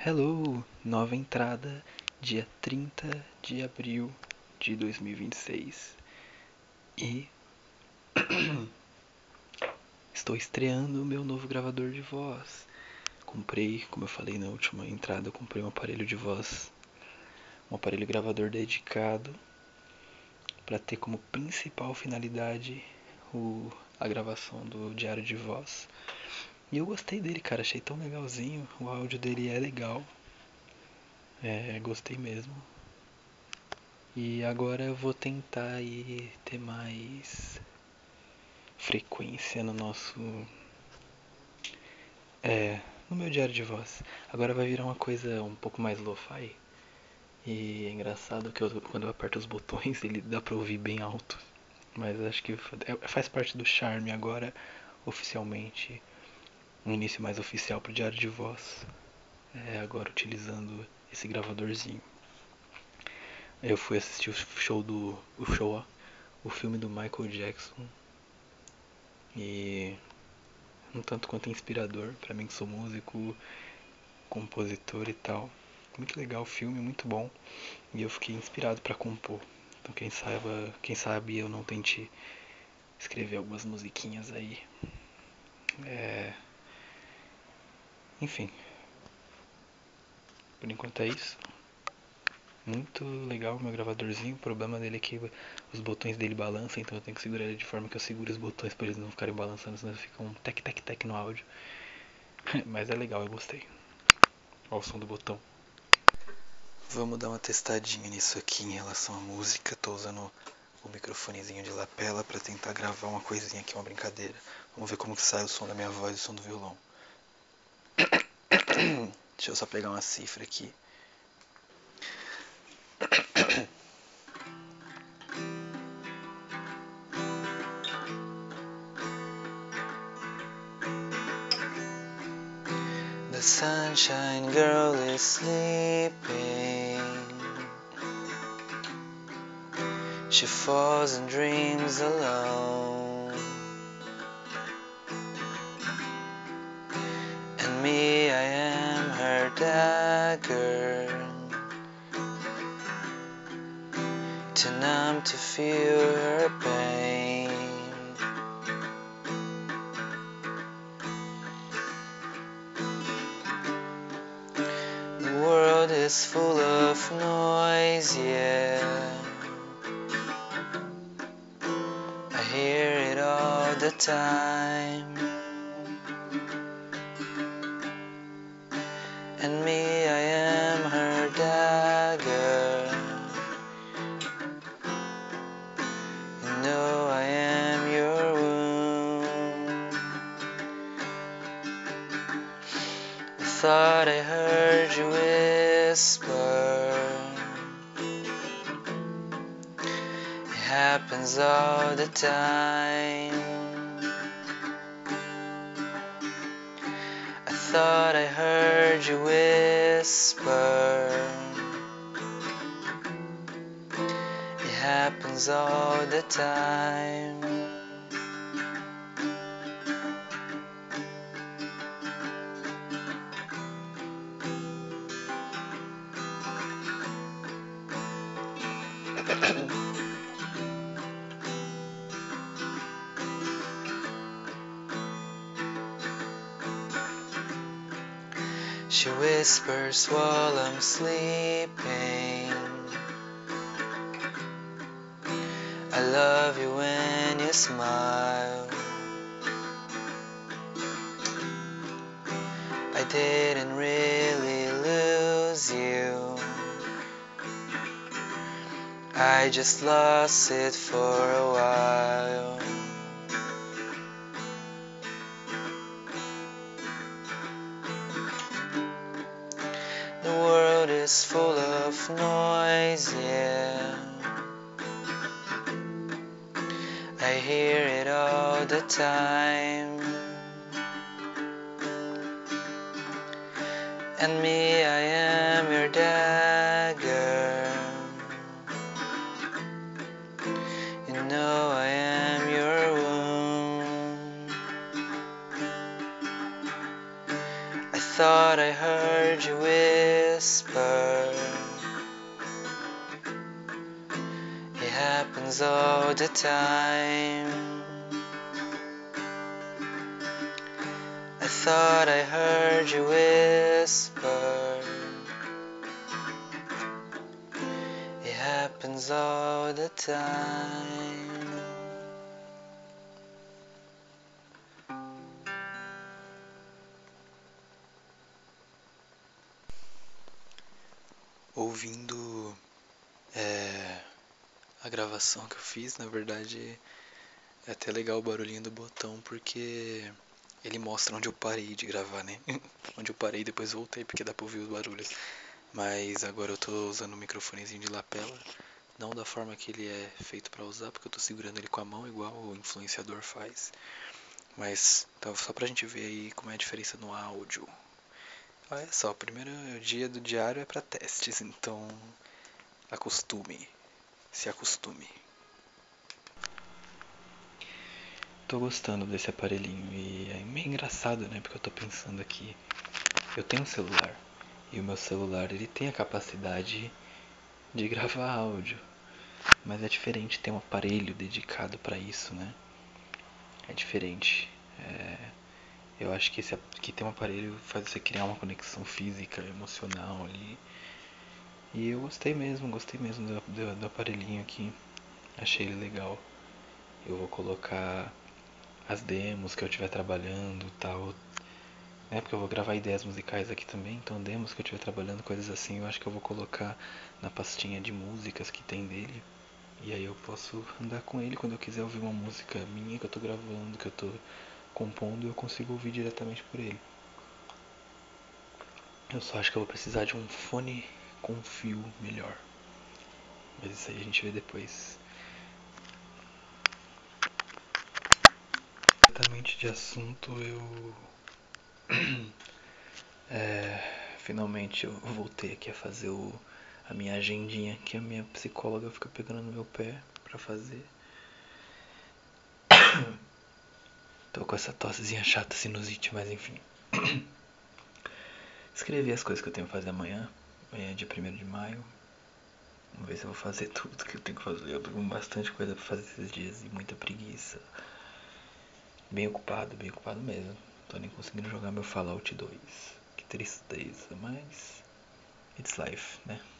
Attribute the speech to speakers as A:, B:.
A: Hello, nova entrada, dia 30 de abril de 2026. E estou estreando o meu novo gravador de voz. Comprei, como eu falei na última entrada, eu comprei um aparelho de voz, um aparelho gravador dedicado para ter como principal finalidade a gravação do diário de voz. E eu gostei dele, cara, achei tão legalzinho, o áudio dele é legal. Gostei mesmo. E agora eu vou tentar aí ter mais frequência no meu diário de voz. Agora vai virar uma coisa um pouco mais lo-fi. E é engraçado que quando eu aperto os botões ele dá pra ouvir bem alto. Mas acho que faz parte do charme agora, oficialmente. Um início mais oficial pro diário de voz. Agora utilizando esse gravadorzinho. Eu fui assistir o filme do Michael Jackson. E um tanto quanto inspirador pra mim que sou músico, compositor e tal. Muito legal o filme, muito bom. E eu fiquei inspirado pra compor. Então quem sabe eu não tente escrever algumas musiquinhas aí. Enfim, por enquanto é isso. Muito legal o meu gravadorzinho. O problema dele é que os botões dele balançam, então eu tenho que segurar ele de forma que eu segure os botões para eles não ficarem balançando, senão fica um tec tec tec no áudio. Mas é legal, eu gostei. Olha o som do botão. Vamos dar uma testadinha nisso aqui em relação à música. Tô usando o microfonezinho de lapela para tentar gravar uma coisinha aqui, uma brincadeira. Vamos ver como que sai o som da minha voz e o som do violão. Deixa eu só pegar uma cifra aqui. The sunshine girl is sleeping. She falls and dreams alone. And me, I am her dagger, too numb to feel her pain. The world is full of noise, yeah. I hear it all the time. And me, I am her dagger. You know I am your wound. I thought I heard you whisper. It happens all the time. I thought I heard you whisper. It happens all the time. She whispers while I'm sleeping. I love you when you smile. I didn't really lose you. I just lost it for a while. The world is full of noise, yeah. I hear it all the time. And me, I am your dagger. You know I am your wound. I thought thought I heard you whisper. It happens all the time. I thought I heard you whisper. It happens all the time. Ouvindo a gravação que eu fiz, na verdade é até legal o barulhinho do botão, porque ele mostra onde eu parei de gravar, né? Onde eu parei e depois voltei, porque dá pra ouvir os barulhos. Mas agora eu tô usando um microfonezinho de lapela, não da forma que ele é feito pra usar, porque eu tô segurando ele com a mão, igual o influenciador faz. Mas tá, só pra gente ver aí como é a diferença no áudio. Olha só, o primeiro dia do diário é pra testes, então se acostume. Tô gostando desse aparelhinho e é meio engraçado, né? Porque eu tô pensando aqui, eu tenho um celular e o meu celular ele tem a capacidade de gravar áudio, mas é diferente ter um aparelho dedicado pra isso, né? É diferente. Eu acho que ter um aparelho faz você criar uma conexão física, emocional ali. E eu gostei mesmo do aparelhinho aqui. Achei ele legal. Eu vou colocar as demos que eu estiver trabalhando e tal. Né? Porque eu vou gravar ideias musicais aqui também. Então demos que eu estiver trabalhando, coisas assim, eu acho que eu vou colocar na pastinha de músicas que tem dele. E aí eu posso andar com ele quando eu quiser ouvir uma música minha que eu tô gravando, que eu tô compondo, eu consigo ouvir diretamente por ele. Eu só acho que eu vou precisar de um fone com fio melhor. Mas isso aí a gente vê depois. Completamente de assunto, eu finalmente eu voltei aqui a fazer a minha agendinha, que a minha psicóloga fica pegando no meu pé pra fazer. Tô com essa tossezinha chata, sinusite, mas enfim. Escrevi as coisas que eu tenho que fazer amanhã. Amanhã é dia 1º de maio. Vamos ver se eu vou fazer tudo que eu tenho que fazer. Eu tô com bastante coisa pra fazer esses dias e muita preguiça. Bem ocupado mesmo. Tô nem conseguindo jogar meu Fallout 2. Que tristeza, mas it's life, né?